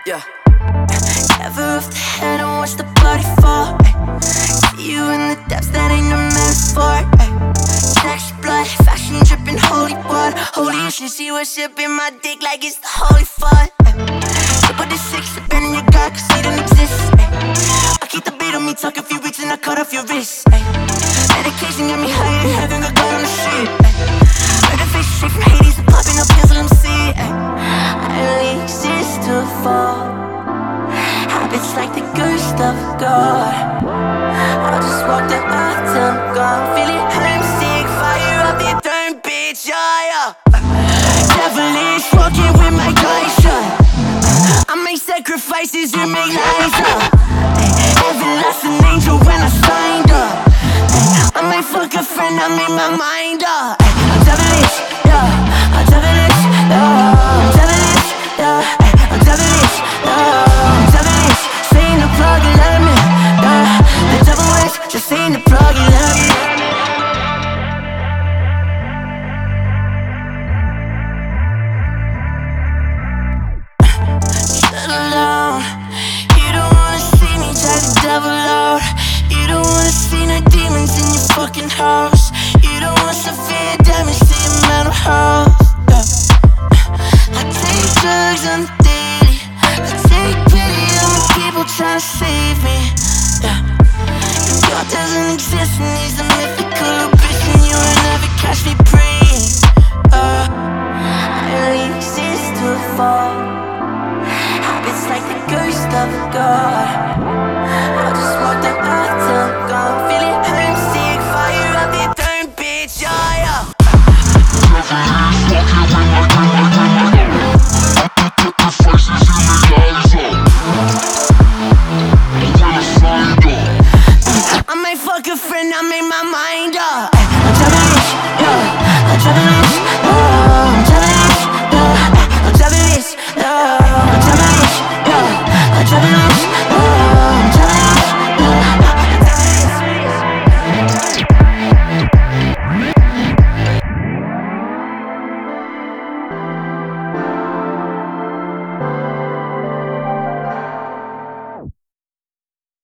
Yeah. Never off the head and watch the body fall. See you in the depths, that ain't a metaphor. Sex, blood, fashion dripping, holy water. Holy, you should see what's sipping my dick like it's the holy fun. Put the six up in your gut, cause he don't exist. I keep the beat on me, talk if you reach and I cut off your wrist. Medication got me higher than heaven, got God on the shit. Heard the face straight from Hades, I'm popping up pills, let them see it. I only exist to fall. Habits like the ghost of God. I'll just walk the earth till I'm gone. Feeling homesick, fire up the turn, bitch, yeah. Devilish, walking with my eyes shut. I make sacrifices, you make lies up. Everlasting angel when I signed up. I might fuck a friend, I made my mind up. I'm devilish, yeah. I'm devilish, yeah. I'm devilish, yeah. I'm devilish, yeah. I'm devilish. Saying the plug and let me, yeah. The devil is just saying the plug and let me. Settle down. You don't wanna see me try the devil out. You don't wanna see no demons in your fucking house. You don't want severe damage to your mental health. I take drugs on the daily. I take pity on the people trying to save me. God doesn't exist and he's a mythical bitch, and you will never catch me praying. I only exist to fall. Habits like the ghost of God. I'll just walk the earth till I'm gone. Feeling homesick, fire up the turn, bitch, yeah. I might fuck a friend, I made my mind up. I'm devilish, yeah. I'm devilish, yeah. I'm devilish, yeah. I'm devilish, yeah.